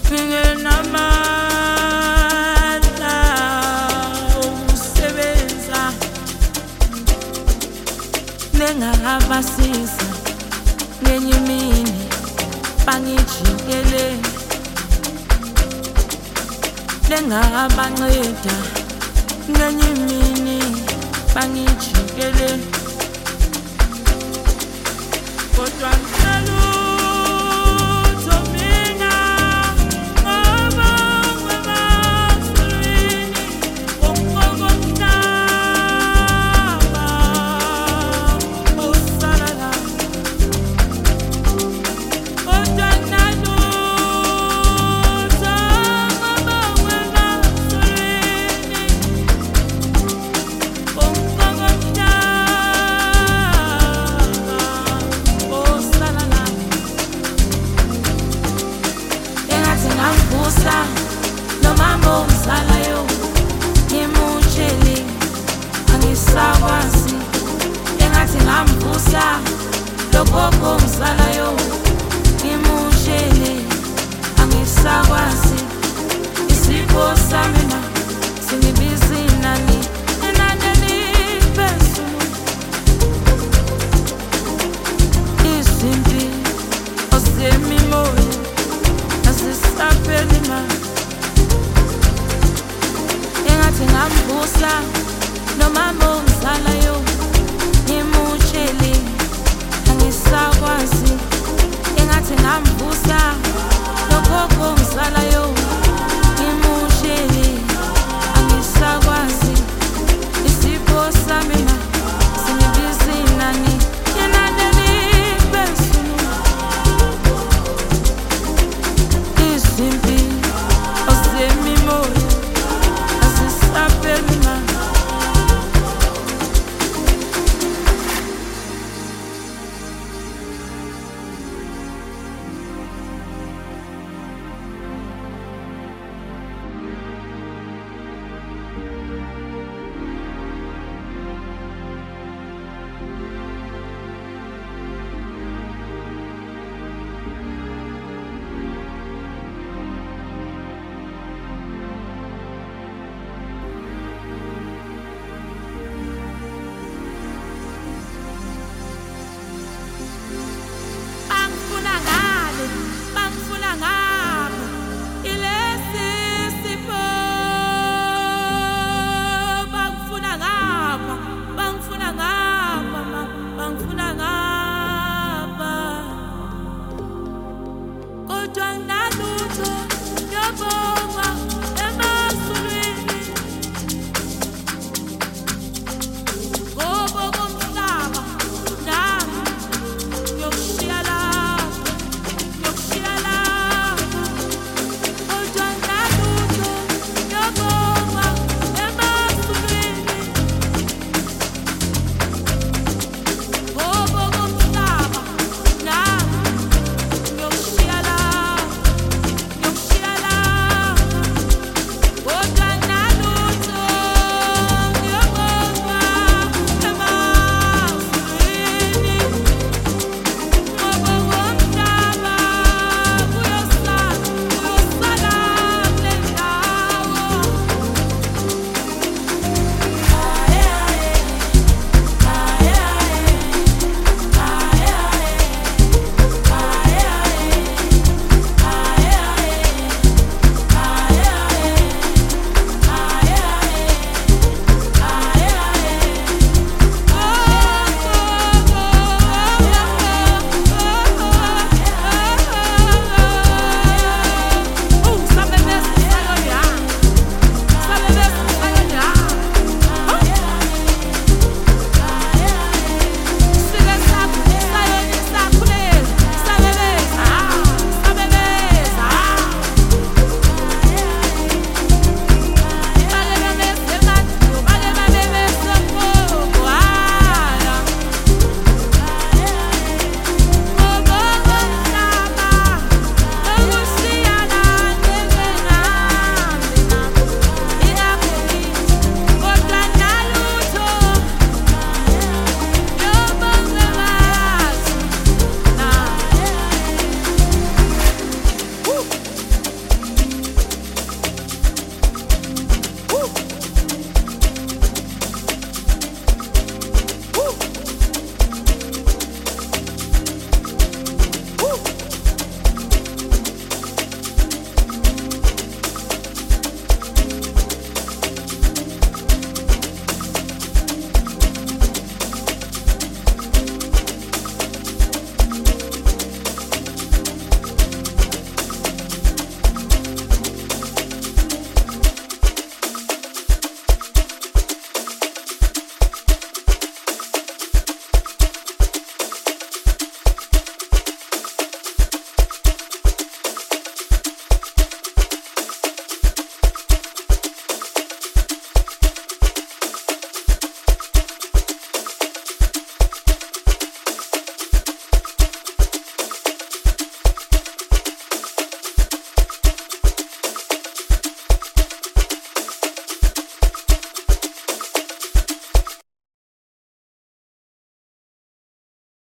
ngingenamandla okusebenza nengabasiza ngenye imini bangijikele nengabanceda ngenye imini bangijikele kodwa ngalutho mina ngoba ngemasulwini ongokomhlaba usala la kodwa ngalutho ngoba ngemasulwini ongokomhlaba usala la engathi ngamvusa nomama ongizalayo ngimutshele angisakwazi engathi ngamvusa logogo ongizalayo ngimutshele angisakwazi isipho sami ma singibiza inani eliphezulu izimpi osemimoya asisapheli ma engathi ngamvusa nomama ongizalayo ngimutshele angisakwazi engathi ngamvusa logogo ongizalayo ngimutshele angisakwazi isipho sami ma singibiza inani eliphezulu izimpi osemimoya asisapheli ma bangifuna ngapha ilesi sipho bangifuna ngapha bangifuna ngapha kodwa nalutho ngiyabonga